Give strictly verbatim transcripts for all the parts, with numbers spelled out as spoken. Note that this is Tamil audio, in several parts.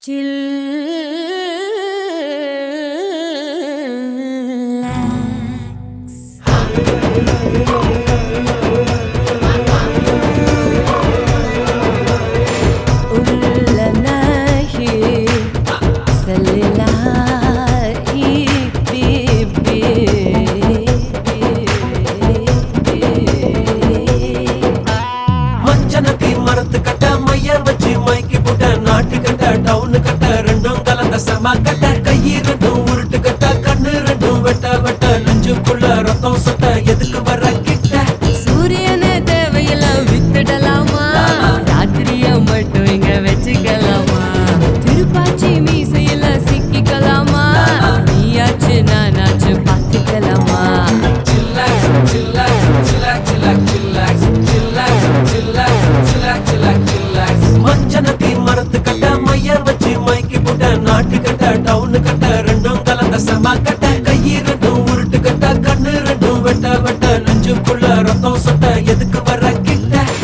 கட்ட கையி ரெண்டும் உருட்டு கட்ட கண்ணு ரெண்டும் வெட்ட வெட்ட நெஞ்சுக்குள்ள ரத்தம் சொட்ட எதுக்கு வர கிட்ட சூரியனே தேவையெல்லாம் வித்துடலாமா ராத்திரிய மட்டும் இங்க வச்சுக்கலாமா திருப்பாச்சி மீசையில சிக்கிக்கலாமா நீயாச்சு நானாச்சு பாத்துக்கலாமா chillax chillax chillax chillax chillax chillax chillax chillax chillax chillax மஞ்சனத்தி மரத்து கட்ட மையர் வச்சு மைக்கி போட்ட நாட்டு கட்ட டவுன் கட்ட ரெண்டும் கலந்த சமா கட்ட கையி ரெண்டும் உருட்டு கட்ட கண்ணு ரெண்டும் வெட்ட வெட்ட நெஞ்சுக்குள்ள ரத்தம் சொட்ட எதுக்கு வர கிட்ட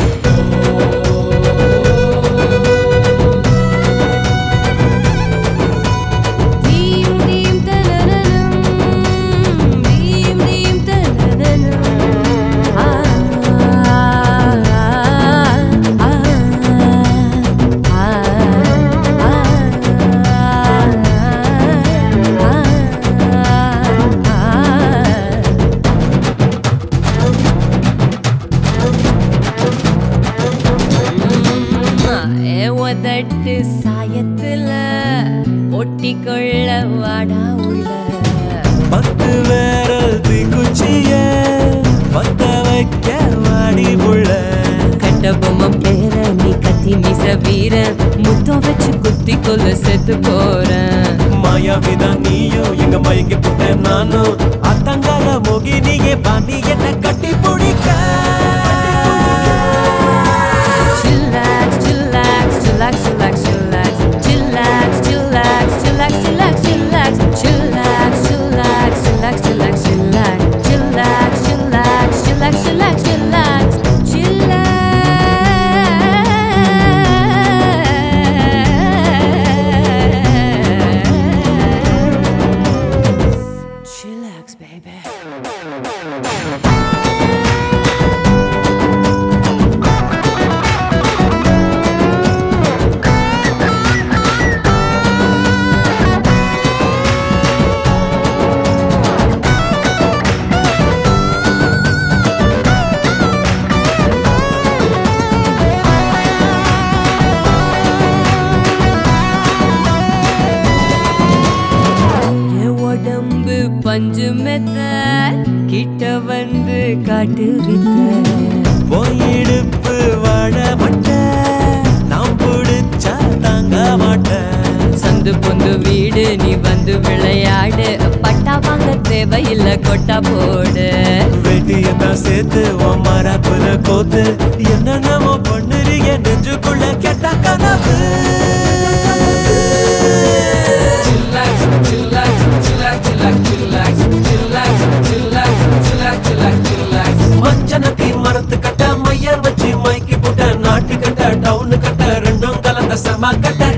தட்டு சாயத்துல ஒட்டிக்கொள்ள வாடா உள்ள பத்து வேரல் தீக்குச்சிய பத்த வைக்க வாடி புள்ள கட்ட பொம்மை பேர நீ கத்தி மிச வீர முத்தம் வச்சு குத்தி கொல்ல செத்து போறேன் மாயாவிதான் நீயும் எங்க மயங்கி புட்ட நானும் அத்தங்கால மோகினியே பாண்டி என்ன கட்டி பிடிக்க Chillax, chillax, chillax, chillax, chillax, chillax, chillax, chillax, chillax, chillax, chillax, chillax, chillax, chillax, chillax, chillax, chillax, chillax, chillax, chillax, baby. பஞ்சு மெத்த கிட்ட வந்து காட்டு வித்த போயிடுப்பு வாழ மட்ட நாம் பிடிச்சா தாங்க மாட்டேன் சந்து பொந்து வீடு நீ வந்து விளையாடு பட்டா வாங்க தேவையில்ல கொட்டா போடு வெட்டியத்தான் சேர்த்து உன் மரப்புல கோத்து என்னென்னமோ பண்ணுறீங்க நெஞ்சுக்குள்ள கெட்ட கனவு மஞ்சனத்தி மரத்து கட்ட மையர் வச்சு மைக்கி போட்ட நாட்டு கட்ட டவுன் கட்ட ரெண்டும் கலந்த சமா கட்ட